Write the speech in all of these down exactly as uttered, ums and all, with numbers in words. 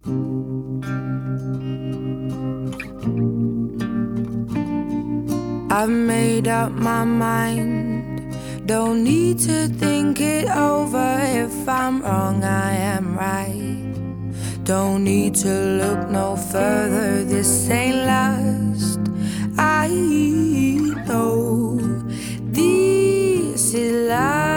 I've made up my mind, don't need to think it over. If I'm wrong, I am right. Don't need to look no further, this ain't last. I know this is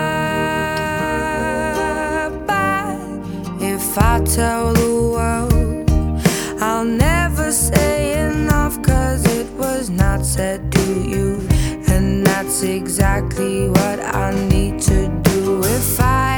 love, but if I tell the world, I'll never say enough, 'cause it was not said to you, and that's exactly what I need to do. If I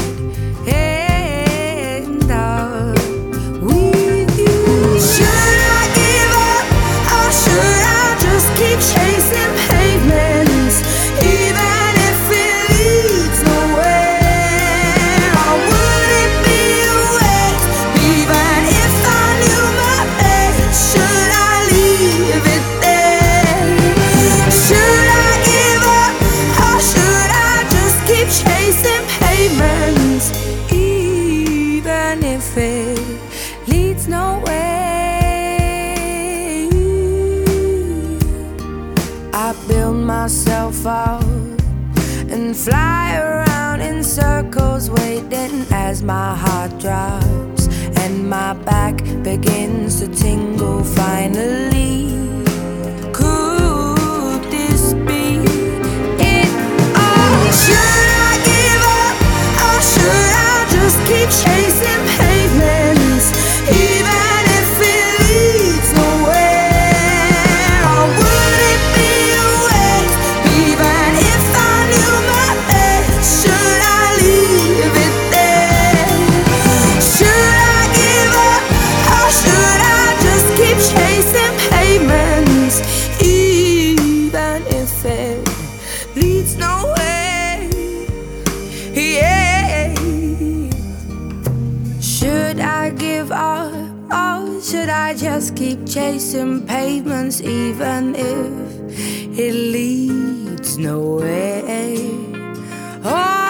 end up with you, should I give up, or should I just keep chasing pavements, even if it leads nowhere? Or would it be a waste, even if I knew my best? Should I leave it there? Should I give up, or should I just keep chasing pavements, even if it leads nowhere? I build myself up and fly around in circles, waiting as my heart drops and my back begins to tingle. Finally, could this be it all? Should I give up, or should I just keep chasing pavements, even if it leads nowhere? Or would it be a waste, even if I knew my best? Should I leave it there? Should I give up, or should I just keep chasing pavements, even if it leads nowhere? Yeah. Should I give up, or should I just keep chasing pavements, even if it leads nowhere? Oh,